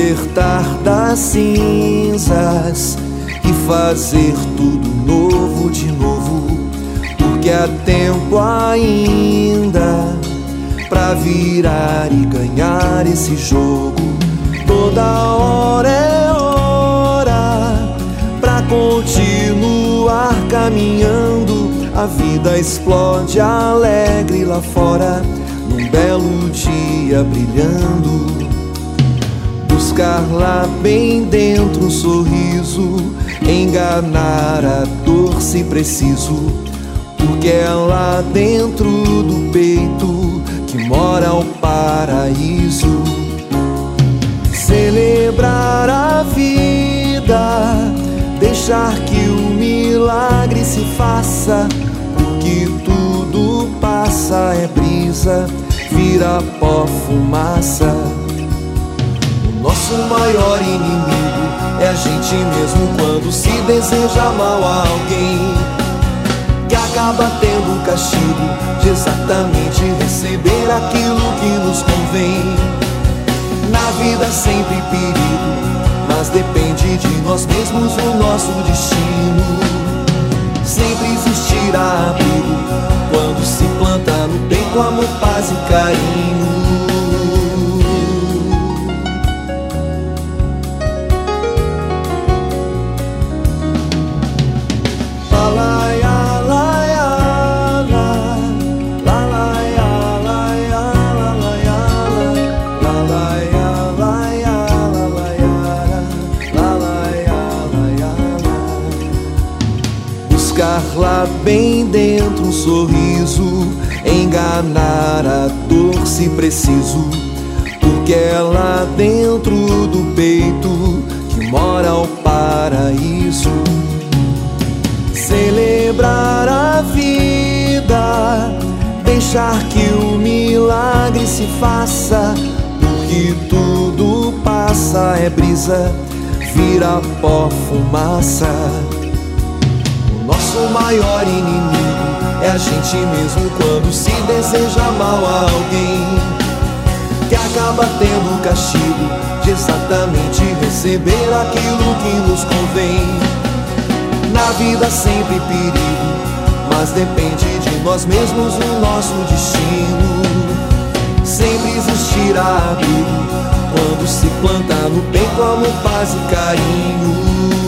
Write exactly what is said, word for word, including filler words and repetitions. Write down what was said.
libertar das cinzas e fazer tudo novo de novo, porque há tempo ainda pra virar e ganhar esse jogo. Toda hora é hora pra continuar caminhando. A vida explode alegre lá fora, num belo dia brilhando. Buscar lá bem dentro um sorriso, enganar a dor se preciso, porque é lá dentro do peito que mora o paraíso. Celebrar a vida, deixar que o milagre se faça, porque tudo passa, é brisa, vira pó, fumaça. O nosso maior inimigo é a gente mesmo quando se deseja mal a alguém, que acaba tendo o castigo de exatamente receber aquilo que nos convém. Na vida sempre perigo, mas depende de nós mesmos o nosso destino. Sempre existirá abrigo quando se planta no peito amor, paz e carinho. Buscar lá bem dentro um sorriso, enganar a dor se preciso, porque é lá dentro do peito que mora o paraíso. Celebrar a vida, deixar que o milagre se faça, porque tudo passa, é brisa, vira pó, fumaça. Nosso maior inimigo é a gente mesmo quando se deseja mal a alguém, que acaba tendo o castigo de exatamente receber aquilo que nos convém. Na vida sempre perigo, mas depende de nós mesmos o nosso destino. Sempre existirá abrigo quando se planta no peito amor, paz e carinho.